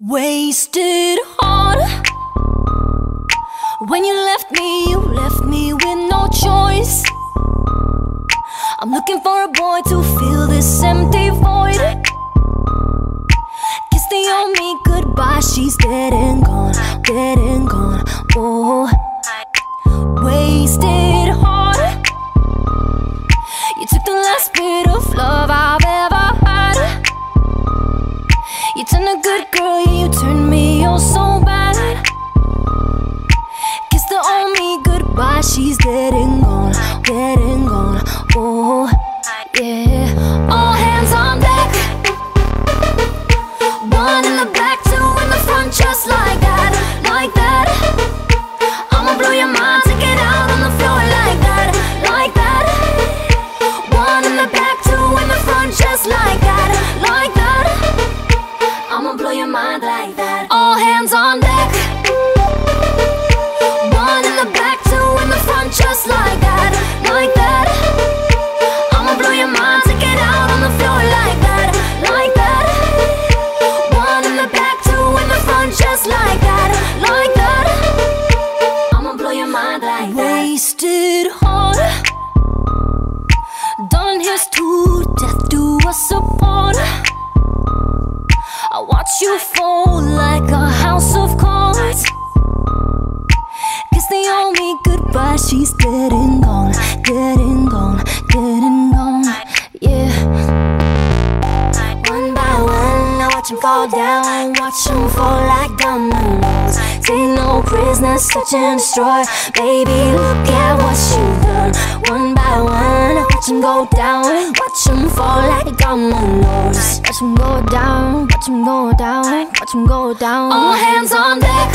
Wasted heart. When you left me with no choice. I'm looking for a boy to fill this empty void. Kiss the old me goodbye, she's dead and gone, dead and gone. Oh, wasted heart. You took the last bit of love I've ever had. You turned a good girl, yeah, you turned me oh so bad. Kiss the old me goodbye, she's dead and gone, dead and gone. Oh, yeah. All hands on deck. One in the back, two in the front, just like that, like that. I'ma blow your mind, take it out on the floor like that, like that. One in the back, two in the front, just like that, like that. I'ma blow your mind like that. All hands on deck. One in the back, two in the front, just like that, like that. I'ma blow your mind, take it out on the floor like that, like that. One in the back, two in the front, just like that, like that. I'ma blow your mind like that. Wasted heart. Darling, here's to death do us apart. I watch you fall like a house of cards. Kiss the old me goodbye, she's dead and gone, dead and gone, dead and gone. Yeah. One by one, I watch him fall down, watch him fall like dominoes. Take no prisoners, search and destroy. Baby, look at what you've done. One by one, I watch him go down, watch him fall like dominoes. Watch him go down, watch him go down, watch him go down. All hands on deck.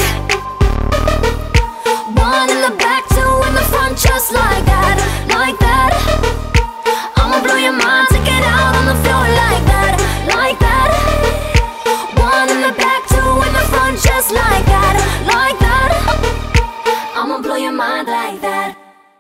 One in the back, two in the front, just like that, like that. I'ma blow your mind, take it out on the floor like that, like that. One in the back, two in the front, just like that, like that. I'ma blow your mind like that.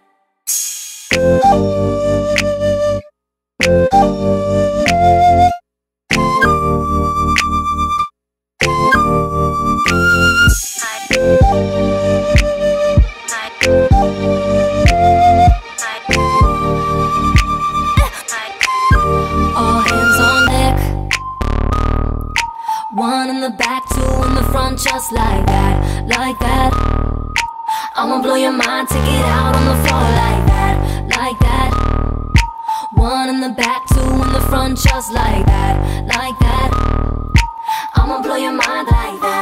All hands on deck. One in the back, two in the front, just like that, like that. I'ma blow your mind, take it out on the floor like that, like that. One in the back, two in the front, just like that, like that. I'ma blow your mind like that.